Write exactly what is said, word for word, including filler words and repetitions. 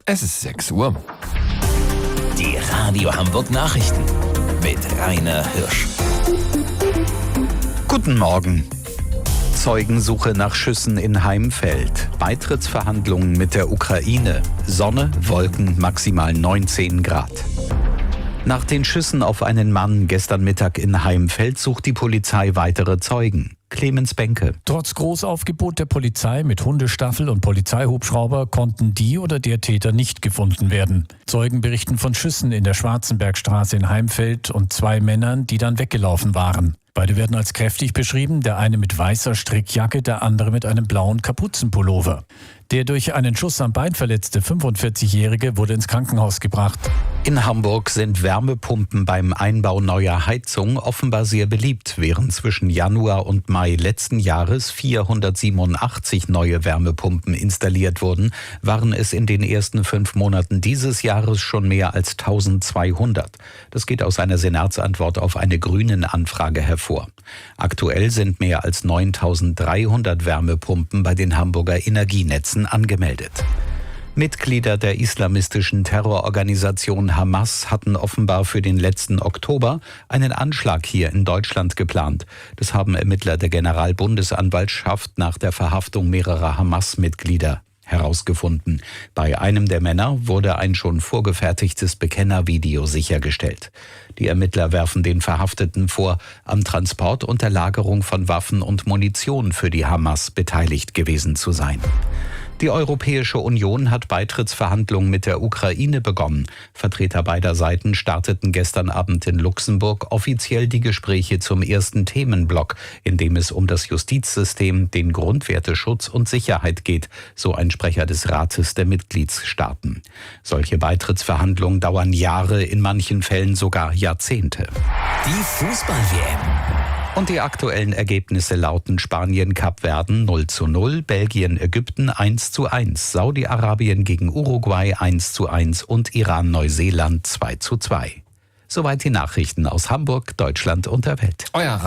Es ist sechs Uhr. Die Radio Hamburg Nachrichten mit Rainer Hirsch. Guten Morgen. Zeugensuche nach Schüssen in Heimfeld. Beitrittsverhandlungen mit der Ukraine. Sonne, Wolken, maximal neunzehn Grad. Nach den Schüssen auf einen Mann gestern Mittag in Heimfeld sucht die Polizei weitere Zeugen. Clemens Benke. Trotz Großaufgebot der Polizei mit Hundestaffel und Polizeihubschrauber konnten die oder der Täter nicht gefunden werden. Zeugen berichten von Schüssen in der Schwarzenbergstraße in Heimfeld und zwei Männern, die dann weggelaufen waren. Beide werden als kräftig beschrieben, der eine mit weißer Strickjacke, der andere mit einem blauen Kapuzenpullover. Der durch einen Schuss am Bein verletzte fünfundvierzigjährige wurde ins Krankenhaus gebracht. In Hamburg sind Wärmepumpen beim Einbau neuer Heizung offenbar sehr beliebt. Während zwischen Januar und Mai letzten Jahres vierhundertsiebenundachtzig neue Wärmepumpen installiert wurden, waren es in den ersten fünf Monaten dieses Jahres schon mehr als eintausendzweihundert. Das geht aus einer Senatsantwort auf eine Grünen-Anfrage hervor. Aktuell sind mehr als neuntausenddreihundert Wärmepumpen bei den Hamburger Energienetzen angemeldet. Mitglieder der islamistischen Terrororganisation Hamas hatten offenbar für den letzten Oktober einen Anschlag hier in Deutschland geplant. Das haben Ermittler der Generalbundesanwaltschaft nach der Verhaftung mehrerer Hamas-Mitglieder herausgefunden. Bei einem der Männer wurde ein schon vorgefertigtes Bekennervideo sichergestellt. Die Ermittler werfen den Verhafteten vor, am Transport und der Lagerung von Waffen und Munition für die Hamas beteiligt gewesen zu sein. Die Europäische Union hat Beitrittsverhandlungen mit der Ukraine begonnen. Vertreter beider Seiten starteten gestern Abend in Luxemburg offiziell die Gespräche zum ersten Themenblock, in dem es um das Justizsystem, den Grundwerteschutz und Sicherheit geht, so ein Sprecher des Rates der Mitgliedsstaaten. Solche Beitrittsverhandlungen dauern Jahre, in manchen Fällen sogar Jahrzehnte. Die Fußball-W M. Und die aktuellen Ergebnisse lauten: Spanien-Kapverden null zu null, Belgien-Ägypten eins zu eins, Saudi-Arabien gegen Uruguay eins zu eins und Iran-Neuseeland zwei zu zwei. Soweit die Nachrichten aus Hamburg, Deutschland und der Welt. Euer